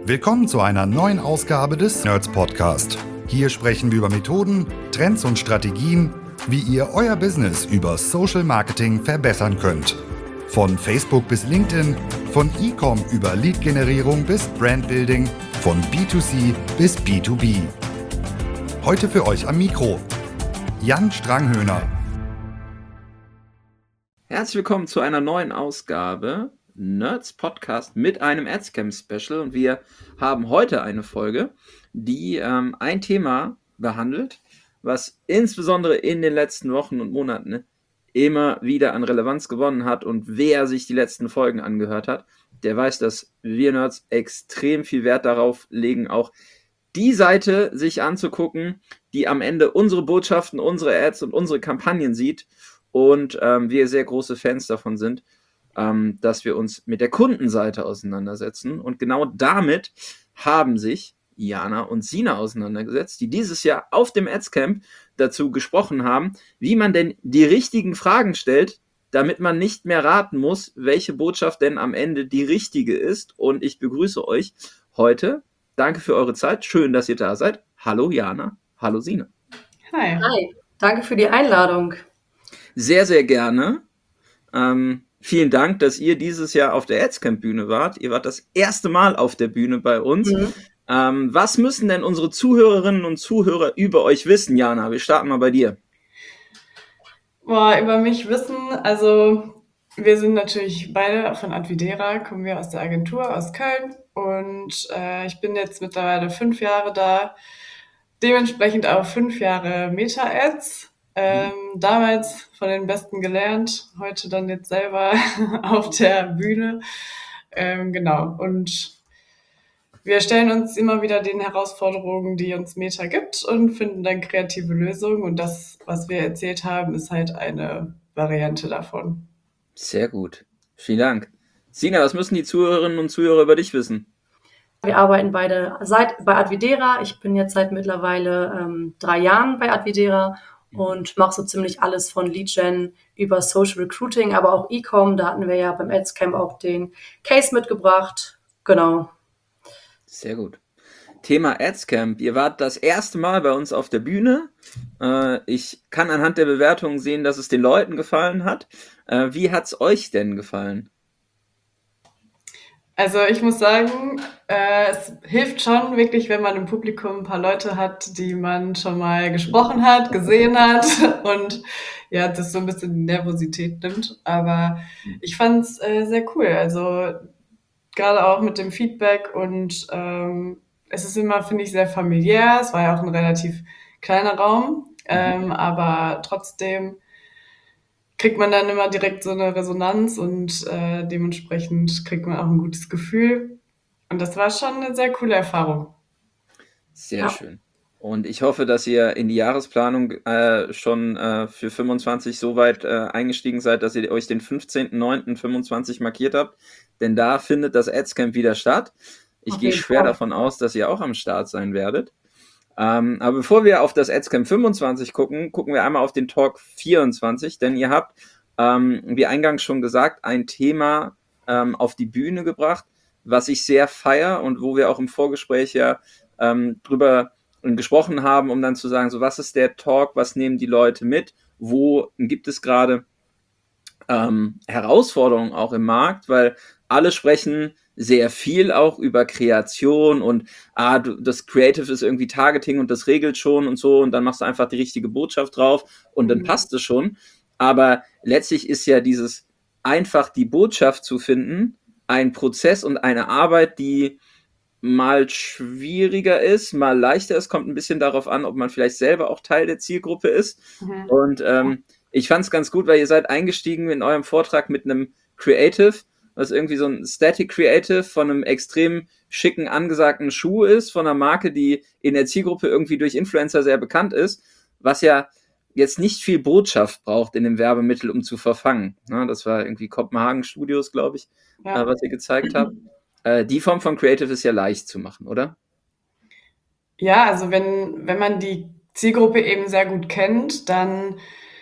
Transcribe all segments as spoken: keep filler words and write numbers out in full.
Willkommen zu einer neuen Ausgabe des Nerds Podcast. Hier sprechen wir über Methoden, Trends und Strategien, wie ihr euer Business über Social Marketing verbessern könnt. Von Facebook bis LinkedIn, von E-Com über Lead-Generierung bis Brandbuilding, von B zwei C bis B zwei B. Heute für euch am Mikro Jan Stranghöhner. Herzlich willkommen zu einer neuen Ausgabe Nerds Podcast mit einem AdScam Special, und wir haben heute eine Folge, die ähm, ein Thema behandelt, was insbesondere in den letzten Wochen und Monaten immer wieder an Relevanz gewonnen hat, und wer sich die letzten Folgen angehört hat, der weiß, dass wir Nerds extrem viel Wert darauf legen, auch die Seite sich anzugucken, die am Ende unsere Botschaften, unsere Ads und unsere Kampagnen sieht, und ähm, wir sehr große Fans davon sind, ähm, dass wir uns mit der Kundenseite auseinandersetzen. Und genau damit haben sich Jana und Sina auseinandergesetzt, die dieses Jahr auf dem AdScamp dazu gesprochen haben, wie man denn die richtigen Fragen stellt, damit man nicht mehr raten muss, welche Botschaft denn am Ende die richtige ist. Und ich begrüße euch heute. Danke für eure Zeit. Schön, dass ihr da seid. Hallo Jana. Hallo Sina. Hi. Hi. Danke für die Einladung. Sehr, sehr gerne. Ähm, vielen Dank, dass ihr dieses Jahr auf der AdScamp-Bühne wart. Ihr wart das erste Mal auf der Bühne bei uns. Mhm. Ähm, was müssen denn unsere Zuhörerinnen und Zuhörer über euch wissen, Jana? Wir starten mal bei dir. Boah, über mich wissen, also wir sind natürlich beide von Advidera, kommen wir aus der Agentur aus Köln, und äh, ich bin jetzt mittlerweile fünf Jahre da, dementsprechend auch fünf Jahre Meta-Ads. Ähm, damals von den Besten gelernt, heute dann jetzt selber auf der Bühne. Ähm, genau, und wir stellen uns immer wieder den Herausforderungen, die uns Meta gibt, und finden dann kreative Lösungen. Und das, was wir erzählt haben, ist halt eine Variante davon. Sehr gut. Vielen Dank. Sina, was müssen die Zuhörerinnen und Zuhörer über dich wissen? Wir arbeiten beide seit, bei Advidera. Ich bin jetzt seit mittlerweile ähm, drei Jahren bei Advidera und mache so ziemlich alles von Lead-Gen über Social Recruiting, aber auch E-Com. Da hatten wir ja beim AdScamp auch den Case mitgebracht. Genau. Sehr gut. Thema AdScamp. Ihr wart das erste Mal bei uns auf der Bühne. Äh, ich kann anhand der Bewertungen sehen, dass es den Leuten gefallen hat. Äh, wie hat es euch denn gefallen? Also ich muss sagen, äh, es hilft schon wirklich, wenn man im Publikum ein paar Leute hat, die man schon mal gesprochen hat, gesehen hat, und ja, das so ein bisschen die Nervosität nimmt. Aber ich fand es äh, sehr cool. Also gerade auch mit dem Feedback, und ähm, es ist immer, finde ich, sehr familiär. Es war ja auch ein relativ kleiner Raum, ähm, aber trotzdem kriegt man dann immer direkt so eine Resonanz, und äh, dementsprechend kriegt man auch ein gutes Gefühl. Und das war schon eine sehr coole Erfahrung. Sehr Ja. schön. Und ich hoffe, dass ihr in die Jahresplanung äh, schon äh, für fünfundzwanzig so weit äh, eingestiegen seid, dass ihr euch den fünfzehnten neunten fünfundzwanzig markiert habt. Denn da findet das AdScamp wieder statt. Ich Auf gehe jeden schwer Fall. davon aus, dass ihr auch am Start sein werdet. Ähm, aber bevor wir auf das AdScamp fünfundzwanzig gucken, gucken wir einmal auf den Talk vierundzwanzig, denn ihr habt, ähm, wie eingangs schon gesagt, ein Thema ähm, auf die Bühne gebracht, was ich sehr feiere und wo wir auch im Vorgespräch ja ähm, drüber gesprochen haben, um dann zu sagen, so, was ist der Talk, was nehmen die Leute mit, wo gibt es gerade ähm, Herausforderungen auch im Markt, weil alle sprechen sehr viel auch über Kreation und ah, du, das Creative ist irgendwie Targeting und das regelt schon und so, und dann machst du einfach die richtige Botschaft drauf und dann passt es schon. Aber letztlich ist ja dieses einfach die Botschaft zu finden ein Prozess und eine Arbeit, die mal schwieriger ist, mal leichter ist, kommt ein bisschen darauf an, ob man vielleicht selber auch Teil der Zielgruppe ist. Mhm. Und ähm, ich fand es ganz gut, weil ihr seid eingestiegen in eurem Vortrag mit einem Creative, was irgendwie so ein Static Creative von einem extrem schicken, angesagten Schuh ist, von einer Marke, die in der Zielgruppe irgendwie durch Influencer sehr bekannt ist, was ja jetzt nicht viel Botschaft braucht in dem Werbemittel, um zu verfangen. Na, das war irgendwie Kopenhagen Studios, glaube ich, Ja. äh, was ihr gezeigt habt. Äh, die Form von Creative ist ja leicht zu machen, oder? Ja, also wenn, wenn man die Zielgruppe eben sehr gut kennt, dann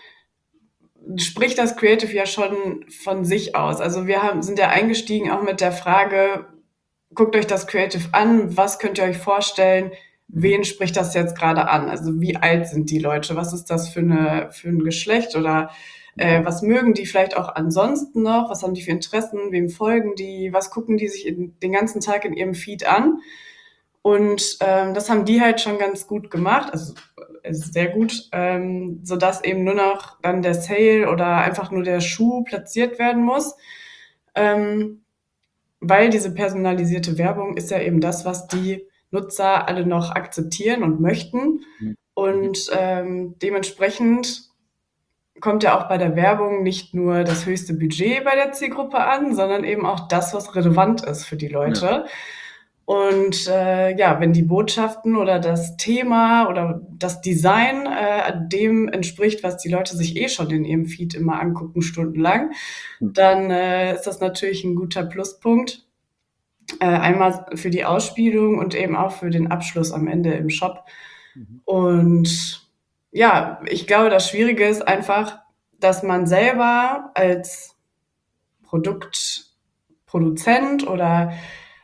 spricht das Creative ja schon von sich aus. Also wir haben, sind ja eingestiegen auch mit der Frage, guckt euch das Creative an, was könnt ihr euch vorstellen, wen spricht das jetzt gerade an? Also wie alt sind die Leute? Was ist das für, eine, für ein Geschlecht? Oder äh, was mögen die vielleicht auch ansonsten noch? Was haben die für Interessen? Wem folgen die? Was gucken die sich in, den ganzen Tag in ihrem Feed an? Und ähm, das haben die halt schon ganz gut gemacht, also äh, sehr gut, ähm, sodass eben nur noch dann der Sale oder einfach nur der Schuh platziert werden muss. Ähm, weil diese personalisierte Werbung ist ja eben das, was die Nutzer alle noch akzeptieren und möchten. Mhm. Und ähm, dementsprechend kommt ja auch bei der Werbung nicht nur das höchste Budget bei der Zielgruppe an, sondern eben auch das, was relevant ist für die Leute. Ja. Und äh, ja, wenn die Botschaften oder das Thema oder das Design äh, dem entspricht, was die Leute sich eh schon in ihrem Feed immer angucken, stundenlang, dann äh, ist das natürlich ein guter Pluspunkt. Äh, einmal für die Ausspielung und eben auch für den Abschluss am Ende im Shop. Mhm. Und ja, ich glaube, das Schwierige ist einfach, dass man selber als Produktproduzent oder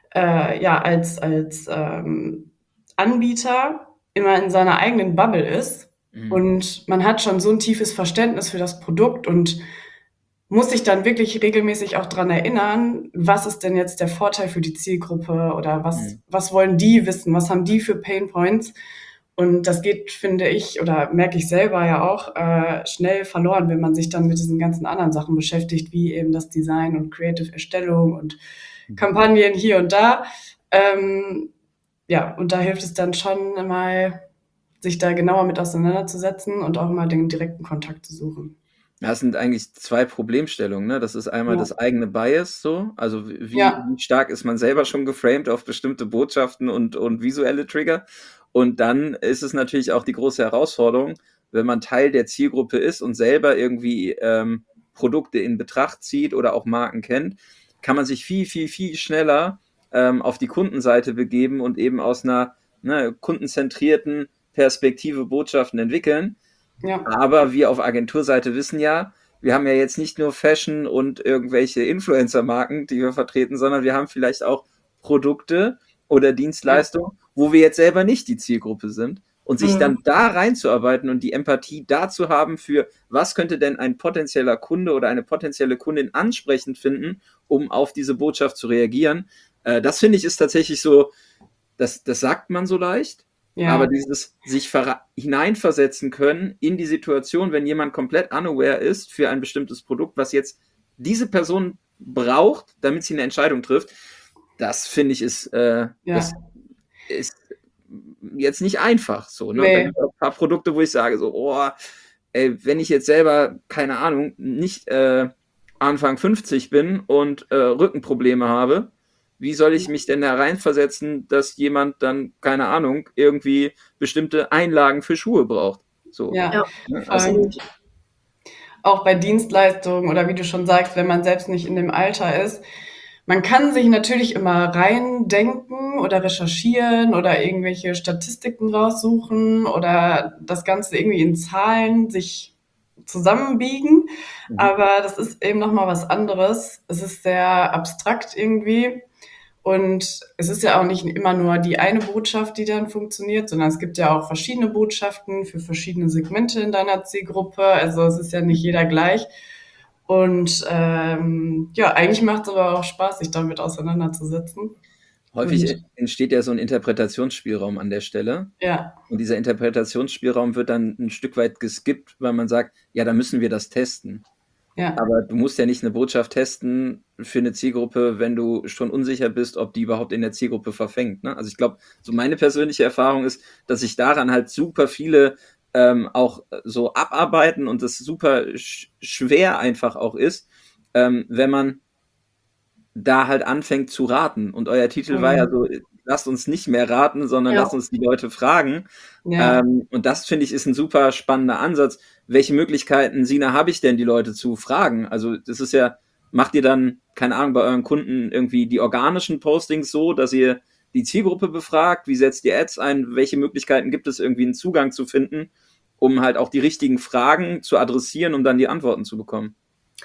äh, ja, als, als ähm, Anbieter immer in seiner eigenen Bubble ist. Mhm. Und man hat schon so ein tiefes Verständnis für das Produkt und muss sich dann wirklich regelmäßig auch dran erinnern, was ist denn jetzt der Vorteil für die Zielgruppe oder was, mhm. was wollen die wissen, was haben die für Painpoints. Und das geht, finde ich, oder merke ich selber ja auch, äh, schnell verloren, wenn man sich dann mit diesen ganzen anderen Sachen beschäftigt, wie eben das Design und Creative-Erstellung und mhm. Kampagnen hier und da. Ähm, ja, und da hilft es dann schon mal, sich da genauer mit auseinanderzusetzen und auch mal den direkten Kontakt zu suchen. Das sind eigentlich zwei Problemstellungen, ne? Das ist einmal ja. das eigene Bias so, also wie, ja. wie stark ist man selber schon geframed auf bestimmte Botschaften und, und visuelle Trigger. Und dann ist es natürlich auch die große Herausforderung, wenn man Teil der Zielgruppe ist und selber irgendwie ähm, Produkte in Betracht zieht oder auch Marken kennt, kann man sich viel, viel, viel schneller ähm, auf die Kundenseite begeben und eben aus einer ne, kundenzentrierten Perspektive Botschaften entwickeln. Ja. Aber wir auf Agenturseite wissen ja, wir haben ja jetzt nicht nur Fashion und irgendwelche Influencer-Marken, die wir vertreten, sondern wir haben vielleicht auch Produkte oder Dienstleistungen, ja. wo wir jetzt selber nicht die Zielgruppe sind. Und sich mhm. dann da reinzuarbeiten und die Empathie dazu haben für, was könnte denn ein potenzieller Kunde oder eine potenzielle Kundin ansprechend finden, um auf diese Botschaft zu reagieren. Äh, das finde ich ist tatsächlich so, das, das sagt man so leicht. Ja. Aber dieses sich ver- hineinversetzen können in die Situation, wenn jemand komplett unaware ist für ein bestimmtes Produkt, was jetzt diese Person braucht, damit sie eine Entscheidung trifft, das finde ich ist, äh, ja. das ist jetzt nicht einfach so. Ne? Nee. Da gibt es auch ein paar Produkte, wo ich sage so, oh, ey, wenn ich jetzt selber, keine Ahnung, nicht äh, Anfang fünfzig bin und äh, Rückenprobleme habe, wie soll ich mich denn da reinversetzen, dass jemand dann, keine Ahnung, irgendwie bestimmte Einlagen für Schuhe braucht? So. Ja, ja also, auch bei Dienstleistungen oder wie du schon sagst, wenn man selbst nicht in dem Alter ist, man kann sich natürlich immer reindenken oder recherchieren oder irgendwelche Statistiken raussuchen oder das Ganze irgendwie in Zahlen sich zusammenbiegen, mhm. aber das ist eben nochmal was anderes. Es ist sehr abstrakt irgendwie. Und es ist ja auch nicht immer nur die eine Botschaft, die dann funktioniert, sondern es gibt ja auch verschiedene Botschaften für verschiedene Segmente in deiner Zielgruppe. Also es ist ja nicht jeder gleich. Und ähm, ja, eigentlich macht es aber auch Spaß, sich damit auseinanderzusetzen. Häufig und, entsteht ja so ein Interpretationsspielraum an der Stelle. Ja. Und dieser Interpretationsspielraum wird dann ein Stück weit geskippt, weil man sagt, ja, da müssen wir das testen. Ja. Aber du musst ja nicht eine Botschaft testen für eine Zielgruppe, wenn du schon unsicher bist, ob die überhaupt in der Zielgruppe verfängt. Ne? Also ich glaube, so meine persönliche Erfahrung ist, dass sich daran halt super viele ähm, auch so abarbeiten und das super sch- schwer einfach auch ist, ähm, wenn man da halt anfängt zu raten. Und euer Titel mhm. war ja so, lasst uns nicht mehr raten, sondern ja. lasst uns die Leute fragen. Ja. Ähm, und das, finde ich, ist ein super spannender Ansatz. Welche Möglichkeiten, Sina, habe ich denn, die Leute zu fragen? Also das ist ja, macht ihr dann, keine Ahnung, bei euren Kunden irgendwie die organischen Postings so, dass ihr die Zielgruppe befragt? Wie setzt ihr Ads ein? Welche Möglichkeiten gibt es, irgendwie einen Zugang zu finden, um halt auch die richtigen Fragen zu adressieren, um dann die Antworten zu bekommen?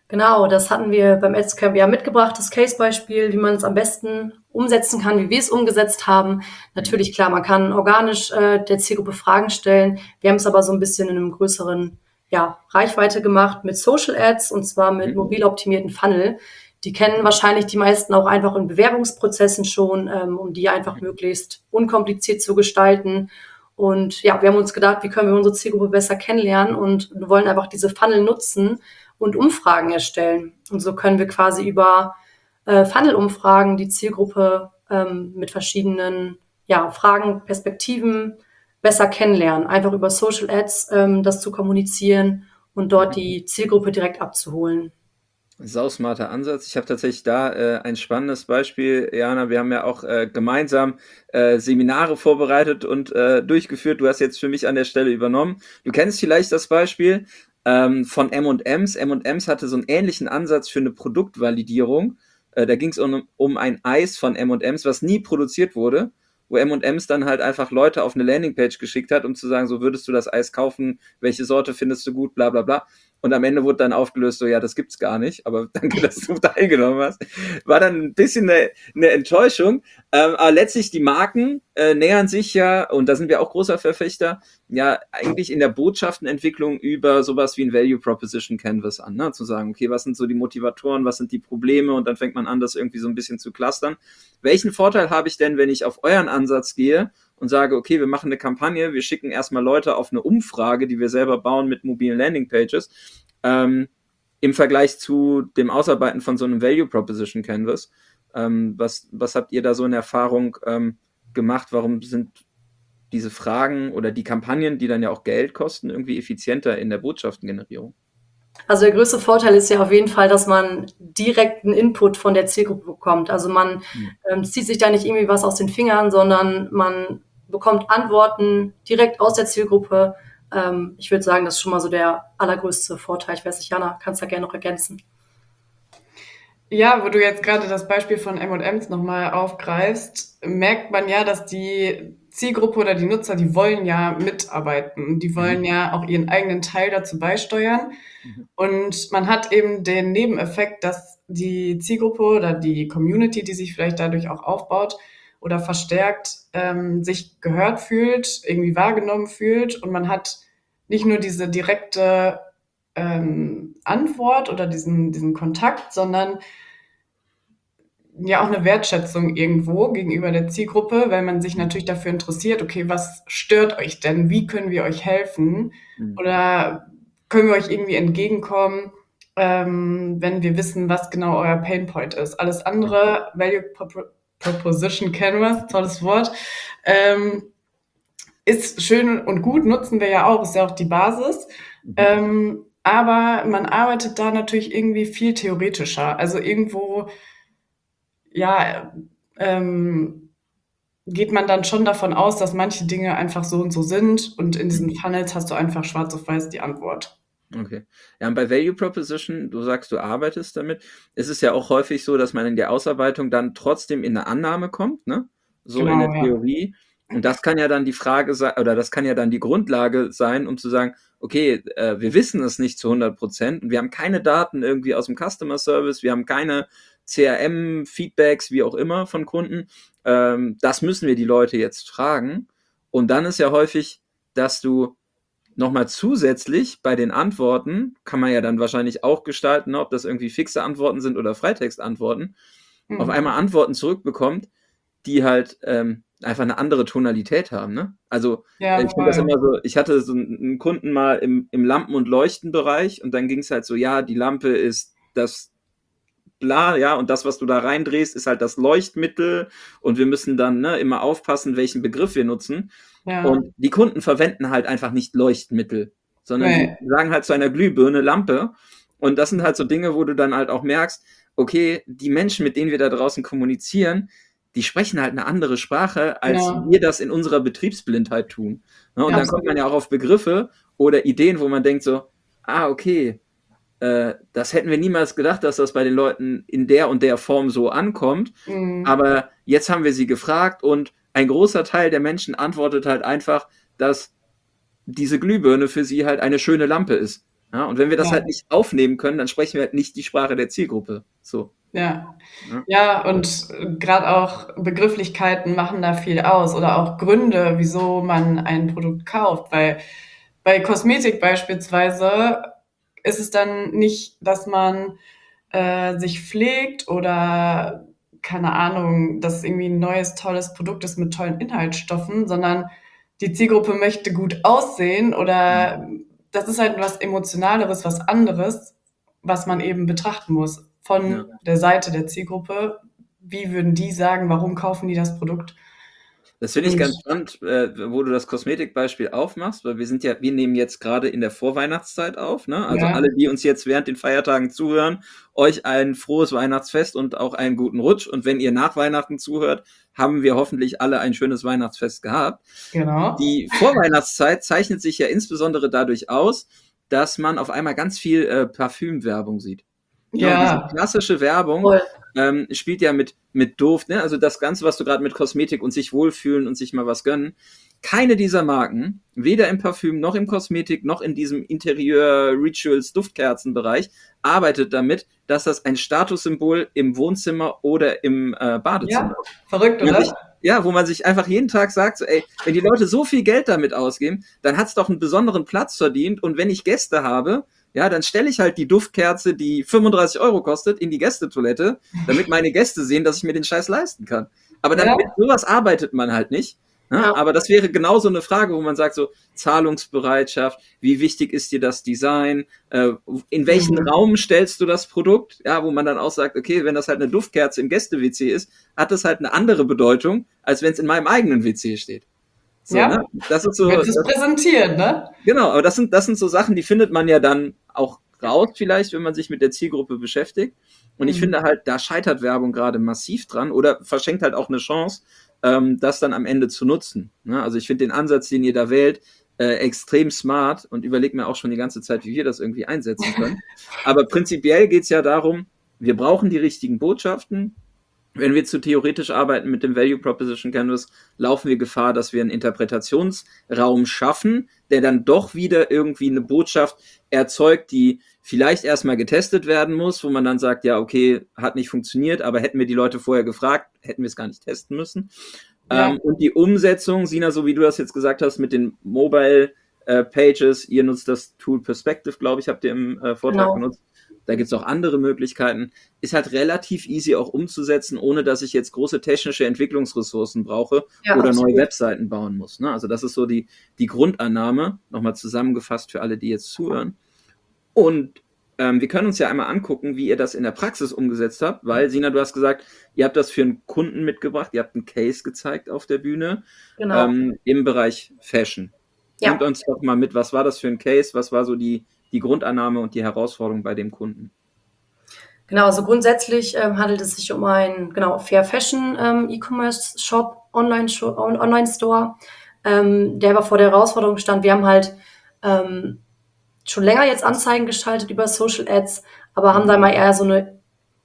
Genau, das hatten wir beim Adscamp ja mitgebracht, das Case-Beispiel, wie man es am besten umsetzen kann, wie wir es umgesetzt haben. Natürlich, klar, man kann organisch äh, der Zielgruppe Fragen stellen. Wir haben es aber so ein bisschen in einem größeren ja, Reichweite gemacht mit Social Ads, und zwar mit Mhm. mobil optimierten Funnel. Die kennen wahrscheinlich die meisten auch einfach in Bewerbungsprozessen schon, ähm, um die einfach möglichst unkompliziert zu gestalten. Und ja, wir haben uns gedacht, wie können wir unsere Zielgruppe besser kennenlernen, und wir wollen einfach diese Funnel nutzen und Umfragen erstellen. Und so können wir quasi über äh, Funnel-Umfragen die Zielgruppe ähm, mit verschiedenen ja, Fragen, Perspektiven besser kennenlernen. Einfach über Social Ads ähm, das zu kommunizieren und dort die Zielgruppe direkt abzuholen. Sausmarter Ansatz. Ich habe tatsächlich da äh, ein spannendes Beispiel, Jana. Wir haben ja auch äh, gemeinsam äh, Seminare vorbereitet und äh, durchgeführt. Du hast jetzt für mich an der Stelle übernommen. Du kennst vielleicht das Beispiel ähm, von M und M's. M und M's hatte so einen ähnlichen Ansatz für eine Produktvalidierung. Äh, da ging es um, um ein Eis von M und M's, was nie produziert wurde, wo M und M's dann halt einfach Leute auf eine Landingpage geschickt hat, um zu sagen, so würdest du das Eis kaufen, welche Sorte findest du gut, bla bla bla. Und am Ende wurde dann aufgelöst, so ja, das gibt's gar nicht, aber danke, dass du teilgenommen hast. War dann ein bisschen eine, eine Enttäuschung, ähm, aber letztlich die Marken äh, nähern sich ja, und da sind wir auch großer Verfechter, ja eigentlich in der Botschaftenentwicklung über sowas wie ein Value Proposition Canvas an, ne? Zu sagen, okay, was sind so die Motivatoren, was sind die Probleme, und dann fängt man an, das irgendwie so ein bisschen zu clustern. Welchen Vorteil habe ich denn, wenn ich auf euren Ansatz gehe und sage, okay, wir machen eine Kampagne, wir schicken erstmal Leute auf eine Umfrage, die wir selber bauen mit mobilen Landingpages, ähm, im Vergleich zu dem Ausarbeiten von so einem Value Proposition Canvas. Ähm, was, was habt ihr da so in Erfahrung ähm, gemacht? Warum sind diese Fragen oder die Kampagnen, die dann ja auch Geld kosten, irgendwie effizienter in der Botschaftengenerierung? Also der größte Vorteil ist ja auf jeden Fall, dass man direkten Input von der Zielgruppe bekommt. Also man Mhm. ähm, zieht sich da nicht irgendwie was aus den Fingern, sondern man bekommt Antworten direkt aus der Zielgruppe. Ähm, ich würde sagen, das ist schon mal so der allergrößte Vorteil. Ich weiß nicht, Jana, kannst da gerne noch ergänzen. Ja, wo du jetzt gerade das Beispiel von M und M's nochmal aufgreifst, merkt man ja, dass die Zielgruppe oder die Nutzer, die wollen ja mitarbeiten. Die wollen Mhm. ja auch ihren eigenen Teil dazu beisteuern. Mhm. Und man hat eben den Nebeneffekt, dass die Zielgruppe oder die Community, die sich vielleicht dadurch auch aufbaut oder verstärkt, ähm, sich gehört fühlt, irgendwie wahrgenommen fühlt. Und man hat nicht nur diese direkte ähm, Antwort oder diesen, diesen Kontakt, sondern ja auch eine Wertschätzung irgendwo gegenüber der Zielgruppe, weil man sich natürlich dafür interessiert, okay, was stört euch denn? Wie können wir euch helfen? Mhm. Oder können wir euch irgendwie entgegenkommen, ähm, wenn wir wissen, was genau euer Painpoint ist? Alles andere, Value Pro- Proposition Canvas, tolles Wort, ähm, ist schön und gut, nutzen wir ja auch, ist ja auch die Basis. Mhm. Ähm, aber man arbeitet da natürlich irgendwie viel theoretischer. Also irgendwo, ja, ähm, geht man dann schon davon aus, dass manche Dinge einfach so und so sind, und in diesen Funnels hast du einfach schwarz auf weiß die Antwort. Okay. Ja, und bei Value Proposition, du sagst, du arbeitest damit, ist es ja auch häufig so, dass man in der Ausarbeitung dann trotzdem in eine Annahme kommt, ne? So in Genau, der ja. Theorie. Und das kann ja dann die Frage sein, oder das kann ja dann die Grundlage sein, um zu sagen, okay, äh, wir wissen es nicht zu hundert Prozent und wir haben keine Daten irgendwie aus dem Customer Service, wir haben keine C R M-Feedbacks, wie auch immer, von Kunden. Ähm, das müssen wir die Leute jetzt fragen. Und dann ist ja häufig, dass du nochmal zusätzlich bei den Antworten, kann man ja dann wahrscheinlich auch gestalten, ob das irgendwie fixe Antworten sind oder Freitextantworten, Mhm. auf einmal Antworten zurückbekommt, die halt ähm, einfach eine andere Tonalität haben. Ne? Also Ja, äh, ich finde das voll. immer so, ich hatte so einen Kunden mal im, im Lampen- und Leuchtenbereich, und dann ging es halt so, ja, die Lampe ist das bla, ja, und das, was du da reindrehst, ist halt das Leuchtmittel, und wir müssen dann ne, immer aufpassen, welchen Begriff wir nutzen. Ja. Und die Kunden verwenden halt einfach nicht Leuchtmittel, sondern Nee. die sagen halt zu einer Glühbirne Lampe. Und das sind halt so Dinge, wo du dann halt auch merkst, okay, die Menschen, mit denen wir da draußen kommunizieren, die sprechen halt eine andere Sprache, als Genau. wir das in unserer Betriebsblindheit tun. Ne? Und Ja, dann kommt man ja auch auf Begriffe oder Ideen, wo man denkt so, ah, okay, äh, das hätten wir niemals gedacht, dass das bei den Leuten in der und der Form so ankommt. Mhm. Aber jetzt haben wir sie gefragt, und ein großer Teil der Menschen antwortet halt einfach, dass diese Glühbirne für sie halt eine schöne Lampe ist. Ja, und wenn wir das Ja. halt nicht aufnehmen können, dann sprechen wir halt nicht die Sprache der Zielgruppe. So. Ja, Ja. ja, und gerade auch Begrifflichkeiten machen da viel aus oder auch Gründe, wieso man ein Produkt kauft, weil bei Kosmetik beispielsweise ist es dann nicht, dass man äh, sich pflegt oder keine Ahnung, dass irgendwie ein neues, tolles Produkt ist mit tollen Inhaltsstoffen, sondern die Zielgruppe möchte gut aussehen oder das ist halt was Emotionaleres, was anderes, was man eben betrachten muss von Ja. der Seite der Zielgruppe. Wie würden die sagen, warum kaufen die das Produkt? Das finde ich Und- ganz spannend, äh, wo du das Kosmetikbeispiel aufmachst, weil wir sind ja, wir nehmen jetzt gerade in der Vorweihnachtszeit auf, ne? Also Ja. alle, die uns jetzt während den Feiertagen zuhören, euch ein frohes Weihnachtsfest und auch einen guten Rutsch. Und wenn ihr nach Weihnachten zuhört, haben wir hoffentlich alle ein schönes Weihnachtsfest gehabt. Genau. Die Vorweihnachtszeit zeichnet sich ja insbesondere dadurch aus, dass man auf einmal ganz viel äh, Parfümwerbung sieht. Ja, und Ja, diese klassische Werbung Voll. ähm, spielt ja mit, mit Duft, ne? Also das Ganze, was du gerade mit Kosmetik und sich wohlfühlen und sich mal was gönnen. Keine dieser Marken, weder im Parfüm noch im Kosmetik noch in diesem Interieur-Rituals-Duftkerzenbereich, arbeitet damit, dass das ein Statussymbol im Wohnzimmer oder im äh, Badezimmer ja, verrückt, wo man sich, oder? ja, wo man sich einfach jeden Tag sagt, so, ey, wenn die Leute so viel Geld damit ausgeben, dann hat's doch einen besonderen Platz verdient. Und wenn ich Gäste habe, ja, dann stelle ich halt die Duftkerze, die fünfunddreißig Euro kostet, in die Gästetoilette, damit meine Gäste sehen, dass ich mir den Scheiß leisten kann. Aber dann Ja. mit sowas arbeitet man halt nicht. Ne? Ja. Aber das wäre genau so eine Frage, wo man sagt, so Zahlungsbereitschaft, wie wichtig ist dir das Design, äh, in welchen Mhm. Raum stellst du das Produkt, ja, wo man dann auch sagt, okay, wenn das halt eine Duftkerze im Gäste-W C ist, hat das halt eine andere Bedeutung, als wenn es in meinem eigenen W C steht. So, Ja. ne? Das ist so, Wird es das, präsentiert, ne? genau, aber das sind, das sind so Sachen, die findet man ja dann auch raus vielleicht, wenn man sich mit der Zielgruppe beschäftigt. Und ich Mhm. finde halt, da scheitert Werbung gerade massiv dran oder verschenkt halt auch eine Chance, ähm, das dann am Ende zu nutzen. Ne? Also ich finde den Ansatz, den ihr da wählt, äh, extrem smart und überlege mir auch schon die ganze Zeit, wie wir das irgendwie einsetzen können. Aber prinzipiell geht's ja darum, wir brauchen die richtigen Botschaften. Wenn wir zu theoretisch arbeiten mit dem Value Proposition Canvas, laufen wir Gefahr, dass wir einen Interpretationsraum schaffen, der dann doch wieder irgendwie eine Botschaft erzeugt, die vielleicht erstmal getestet werden muss, wo man dann sagt, ja, okay, hat nicht funktioniert, aber hätten wir die Leute vorher gefragt, hätten wir es gar nicht testen müssen. Ja. Ähm, und die Umsetzung, Sina, so wie du das jetzt gesagt hast, mit den Mobile äh, Pages, ihr nutzt das Tool Perspective, glaube ich, habt ihr im äh, Vortrag Genau. genutzt. Da gibt's auch andere Möglichkeiten. Ist halt relativ easy auch umzusetzen, ohne dass ich jetzt große technische Entwicklungsressourcen brauche Ja, oder absolut. neue Webseiten bauen muss. Ne? Also das ist so die, die Grundannahme, nochmal zusammengefasst für alle, die jetzt zuhören. Und ähm, wir können uns ja einmal angucken, wie ihr das in der Praxis umgesetzt habt, weil, Sina, du hast gesagt, ihr habt das für einen Kunden mitgebracht, ihr habt einen Case gezeigt auf der Bühne Genau. ähm, im Bereich Fashion. Ja. Nehmt uns doch mal mit, was war das für ein Case, was war so die, die Grundannahme und die Herausforderung bei dem Kunden? Genau, also grundsätzlich ähm, handelt es sich um einen genau, Fair Fashion ähm, E-Commerce Shop, Online, -Shop, Online Store, ähm, der aber vor der Herausforderung stand. Wir haben halt ähm, schon länger jetzt Anzeigen geschaltet über Social Ads, aber haben da mal eher so eine,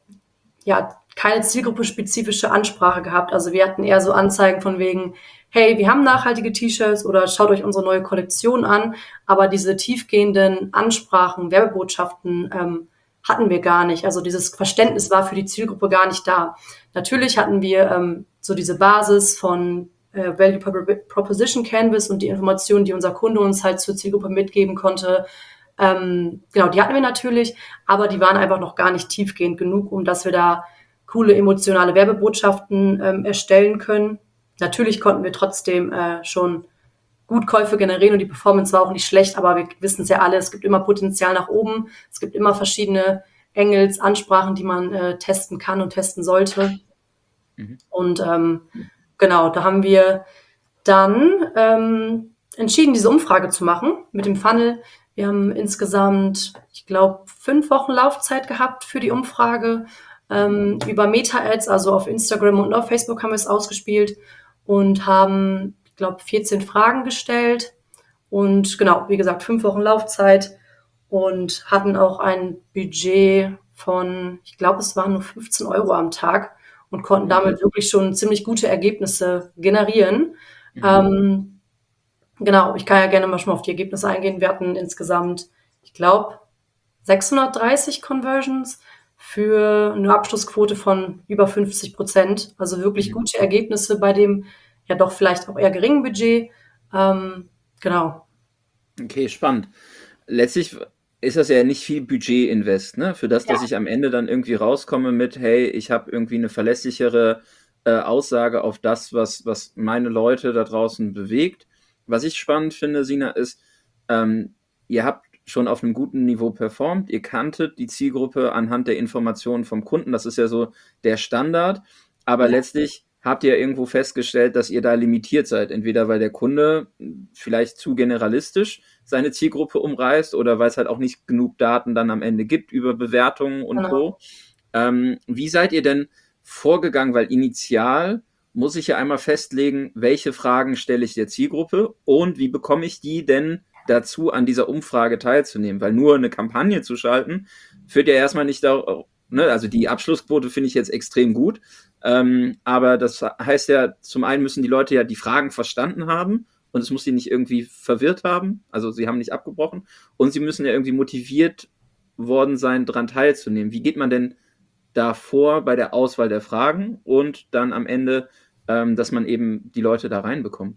ja, keine zielgruppenspezifische Ansprache gehabt. Also wir hatten eher so Anzeigen von wegen, hey, wir haben nachhaltige T-Shirts oder schaut euch unsere neue Kollektion an, aber diese tiefgehenden Ansprachen, Werbebotschaften ähm, hatten wir gar nicht. Also dieses Verständnis war für die Zielgruppe gar nicht da. Natürlich hatten wir ähm, so diese Basis von äh, Value Proposition Canvas und die Informationen, die unser Kunde uns halt zur Zielgruppe mitgeben konnte. Ähm, genau, die hatten wir natürlich, aber die waren einfach noch gar nicht tiefgehend genug, um dass wir da coole emotionale Werbebotschaften ähm, erstellen können. Natürlich konnten wir trotzdem äh, schon gut Käufe generieren und die Performance war auch nicht schlecht, aber wir wissen es ja alle, es gibt immer Potenzial nach oben, es gibt immer verschiedene Angles, Ansprachen, die man äh, testen kann und testen sollte. Mhm. Und ähm, genau, da haben wir dann ähm, entschieden, diese Umfrage zu machen mit dem Funnel. Wir haben insgesamt, ich glaube, fünf Wochen Laufzeit gehabt für die Umfrage. Ähm, über Meta-Ads, also auf Instagram und auf Facebook haben wir es ausgespielt und haben, ich glaube, vierzehn Fragen gestellt. Und genau, wie gesagt, fünf Wochen Laufzeit und hatten auch ein Budget von, ich glaube, es waren nur fünfzehn Euro am Tag und konnten damit wirklich schon ziemlich gute Ergebnisse generieren. Mhm. Ähm, genau, ich kann ja gerne mal schon mal auf die Ergebnisse eingehen. Wir hatten insgesamt ich glaube, sechshundertdreißig Conversions für eine Abschlussquote von über fünfzig Prozent. Also wirklich Mhm. gute Ergebnisse bei dem ja doch vielleicht auch eher geringen Budget. Ähm, genau. Okay, spannend. Letztlich ist das ja nicht viel Budget-Invest, ne? Für das, dass Ja. ich am Ende dann irgendwie rauskomme mit, hey, ich habe irgendwie eine verlässlichere äh, Aussage auf das, was, was meine Leute da draußen bewegt. Was ich spannend finde, Sina, ist, ähm, ihr habt schon auf einem guten Niveau performt, ihr kanntet die Zielgruppe anhand der Informationen vom Kunden, das ist ja so der Standard, aber Ja. letztlich habt ihr irgendwo festgestellt, dass ihr da limitiert seid, entweder weil der Kunde vielleicht zu generalistisch seine Zielgruppe umreißt oder weil es halt auch nicht genug Daten dann am Ende gibt über Bewertungen und Genau. Co. Ähm, wie seid ihr denn vorgegangen? Weil initial muss ich ja einmal festlegen, welche Fragen stelle ich der Zielgruppe und wie bekomme ich die denn dazu, an dieser Umfrage teilzunehmen? Weil nur eine Kampagne zu schalten, führt ja erstmal nicht da, ne? Also die Abschlussquote finde ich jetzt extrem gut, ähm, aber das heißt ja, zum einen müssen die Leute ja die Fragen verstanden haben und es muss sie nicht irgendwie verwirrt haben, also sie haben nicht abgebrochen und sie müssen ja irgendwie motiviert worden sein, daran teilzunehmen. Wie geht man denn da vor bei der Auswahl der Fragen und dann am Ende, ähm, dass man eben die Leute da reinbekommt?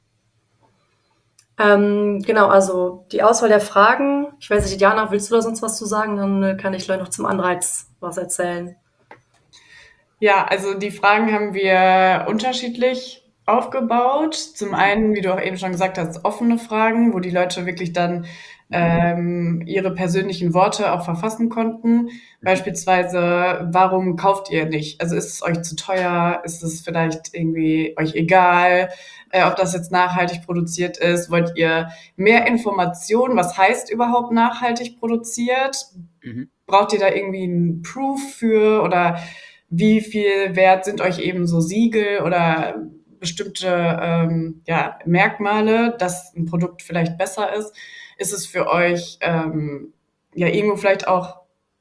Ähm, genau, also die Auswahl der Fragen. Ich weiß nicht, Diana, willst du da sonst was zu sagen? Dann äh, kann ich gleich noch zum Anreiz was erzählen. Ja, also die Fragen haben wir unterschiedlich aufgebaut. Zum einen, wie du auch eben schon gesagt hast, offene Fragen, wo die Leute wirklich dann ähm, ihre persönlichen Worte auch verfassen konnten. Beispielsweise, warum kauft ihr nicht? Also ist es euch zu teuer? Ist es vielleicht irgendwie euch egal, äh, ob das jetzt nachhaltig produziert ist? Wollt ihr mehr Informationen? Was heißt überhaupt nachhaltig produziert? Mhm. Braucht ihr da irgendwie einen Proof für oder wie viel wert sind euch eben so Siegel oder bestimmte ähm, ja, Merkmale, dass ein Produkt vielleicht besser ist? Ist es für euch ähm, ja irgendwo vielleicht auch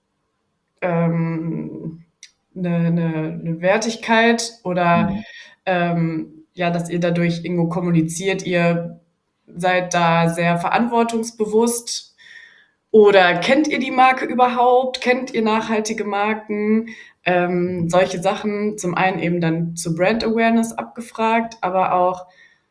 ähm, eine, eine, eine Wertigkeit oder Mhm. ähm, ja, dass ihr dadurch irgendwo kommuniziert, ihr seid da sehr verantwortungsbewusst oder kennt ihr die Marke überhaupt? Kennt ihr nachhaltige Marken? Ähm, solche Sachen, zum einen eben dann zu Brand Awareness abgefragt, aber auch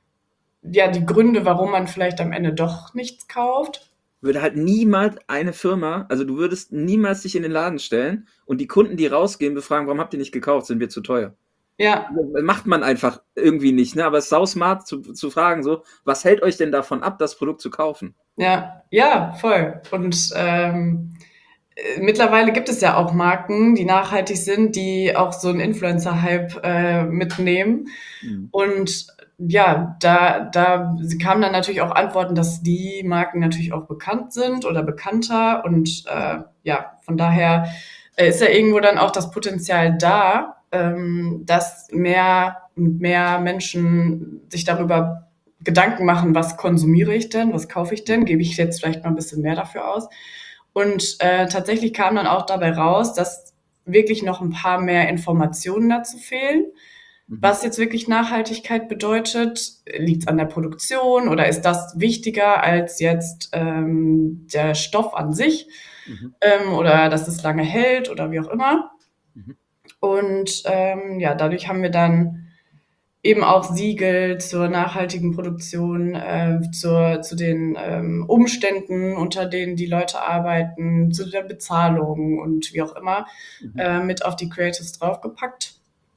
ja die Gründe, warum man vielleicht am Ende doch nichts kauft. Würde halt niemals eine Firma, also du würdest niemals dich in den Laden stellen und die Kunden, die rausgehen, befragen, warum habt ihr nicht gekauft, sind wir zu teuer? Ja, Macht man einfach irgendwie nicht, ne? Aber es ist sausmart zu, zu fragen, so, was hält euch denn davon ab, das Produkt zu kaufen? ja, ja, voll. Und ähm, äh, mittlerweile gibt es ja auch Marken, die nachhaltig sind, die auch so einen Influencer-Hype äh, mitnehmen. Mhm. Und ja, da, da kamen dann natürlich auch Antworten, dass die Marken natürlich auch bekannt sind oder bekannter. Und äh, ja, von daher äh, ist ja irgendwo dann auch das Potenzial da, ähm, dass mehr und mehr Menschen sich darüber Gedanken machen, was konsumiere ich denn, was kaufe ich denn, gebe ich jetzt vielleicht mal ein bisschen mehr dafür aus. Und äh, tatsächlich kam dann auch dabei raus, dass wirklich noch ein paar mehr Informationen dazu fehlen. Mhm. Was jetzt wirklich Nachhaltigkeit bedeutet, liegt es an der Produktion oder ist das wichtiger als jetzt ähm, der Stoff an sich Mhm. ähm, oder dass es lange hält oder wie auch immer. Mhm. Und ähm, ja, dadurch haben wir dann eben auch Siegel zur nachhaltigen Produktion, äh, zur, zu den ähm, Umständen, unter denen die Leute arbeiten, zu der Bezahlung und wie auch immer, Mhm. äh, mit auf die Creatives draufgepackt.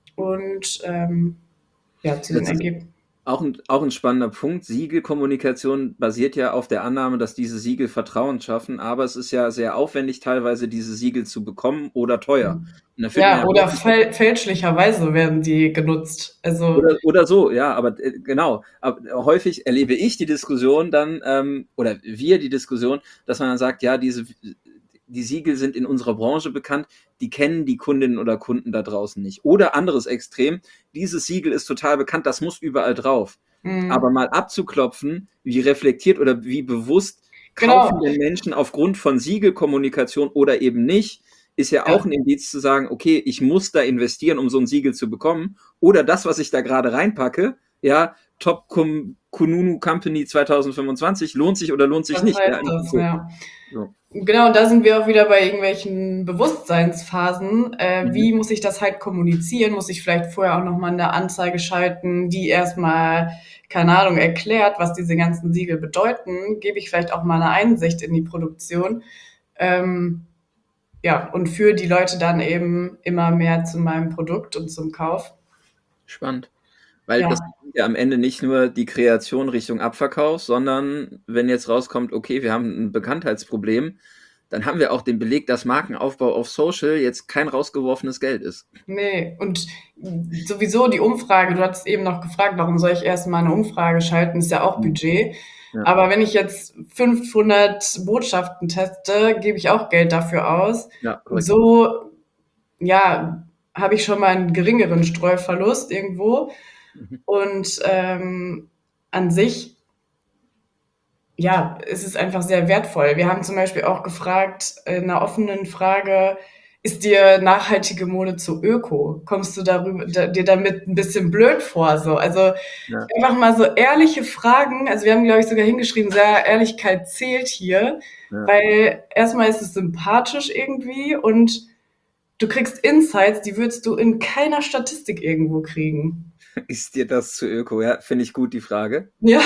Und ähm, ja, zu den Das ist Ergebnissen. auch ein, auch ein spannender Punkt. Siegelkommunikation basiert ja auf der Annahme, dass diese Siegel Vertrauen schaffen, aber es ist ja sehr aufwendig, teilweise diese Siegel zu bekommen oder teuer. Und da findet man Ja, oder häufig- fäl fälschlicherweise werden die genutzt. Also Oder, oder so, ja, aber äh, genau. Aber häufig erlebe ich die Diskussion dann, ähm, oder wir die Diskussion, dass man dann sagt, ja, diese, die Siegel sind in unserer Branche bekannt, die kennen die Kundinnen oder Kunden da draußen nicht. Oder anderes Extrem, dieses Siegel ist total bekannt, das muss überall drauf. mh, Aber mal abzuklopfen, wie reflektiert oder wie bewusst Genau. kaufen denn Menschen aufgrund von Siegelkommunikation oder eben nicht, ist ja Ja. auch ein Indiz zu sagen, okay, ich muss da investieren, um so ein Siegel zu bekommen. Oder das, was ich da gerade reinpacke, ja, Top Kununu Company zwanzig fünfundzwanzig, lohnt sich oder lohnt sich Das nicht. heißt Ja, das, so. ja. So. Genau, und da sind wir auch wieder bei irgendwelchen Bewusstseinsphasen. Äh, Mhm. Wie muss ich das halt kommunizieren? Muss ich vielleicht vorher auch nochmal eine Anzeige schalten, die erstmal, keine Ahnung, erklärt, was diese ganzen Siegel bedeuten? Gebe ich vielleicht auch mal eine Einsicht in die Produktion? Ähm, ja, und führe die Leute dann eben immer mehr zu meinem Produkt und zum Kauf. Spannend. Weil Ja. das ist ja am Ende nicht nur die Kreation Richtung Abverkauf, sondern wenn jetzt rauskommt, okay, wir haben ein Bekanntheitsproblem, dann haben wir auch den Beleg, dass Markenaufbau auf Social jetzt kein rausgeworfenes Geld ist. Nee, und sowieso die Umfrage, du hattest eben noch gefragt, warum soll ich erstmal eine Umfrage schalten, ist ja auch Budget. Ja. Aber wenn ich jetzt fünfhundert Botschaften teste, gebe ich auch Geld dafür aus. Ja, Und korrekt. so, ja, habe ich schon mal einen geringeren Streuverlust irgendwo. Mhm. Und ähm, an sich, ja, es ist einfach sehr wertvoll. Wir haben zum Beispiel auch gefragt, in einer offenen Frage, ist dir nachhaltige Mode zu öko? Kommst du darüber, da, dir damit ein bisschen blöd vor? So? Also Ja. einfach mal so ehrliche Fragen. Also wir haben, glaube ich, sogar hingeschrieben, sehr Ehrlichkeit zählt hier. Ja. Weil erstmal ist es sympathisch irgendwie und du kriegst Insights, die würdest du in keiner Statistik irgendwo kriegen. Ist dir das zu öko? Ja, finde ich gut, die Frage. Ja.